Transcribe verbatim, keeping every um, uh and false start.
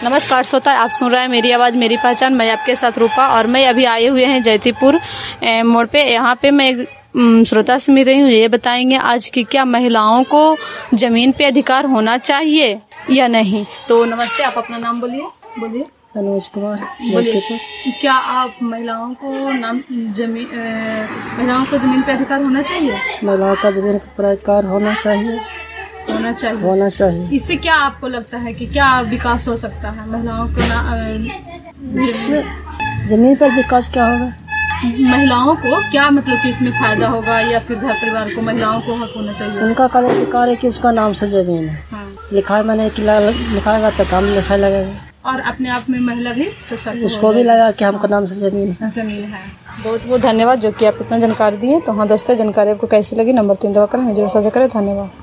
नमस्कार श्रोता, आप सुन रहे हैं मेरी आवाज़ मेरी पहचान। मैं आपके साथ रूपा और मैं अभी आए हुए हैं जैतीपुर मोड़ पे। यहाँ पे मैं एक श्रोता से मिल रही हूँ। ये बताएंगे आज की क्या महिलाओं को जमीन पे अधिकार होना चाहिए या नहीं। तो नमस्ते, आप अपना नाम बोलिए। बोलिए। मनोज कुमार। बोलिए, क्या आप महिलाओं को नाम जमीन महिलाओं को जमीन पे अधिकार होना चाहिए? महिलाओं का जमीन पर अधिकार होना चाहिए होना चाहिए होना चाहिए इससे क्या आपको लगता है कि क्या विकास हो सकता है महिलाओं को ना? इससे जमीन पर विकास क्या होगा? महिलाओं को क्या मतलब कि इसमें फायदा होगा या फिर घर परिवार को महिलाओं को हक होना चाहिए? उनका का अधिकार है कि उसका नाम से जमीन है। हाँ। लिखा मैंने लिखाएगा तो काम लिखा लगेगा और अपने आप में महिला भी तो सब उसको भी लगा कि हमको नाम से जमीन है जमीन है। बहुत बहुत धन्यवाद जो कि आप इतना जानकारी दिए। तो हाँ दोस्तों, जानकारी आपको कैसी लगी नंबर तीन दवा करें, मुझे साझा करें। धन्यवाद।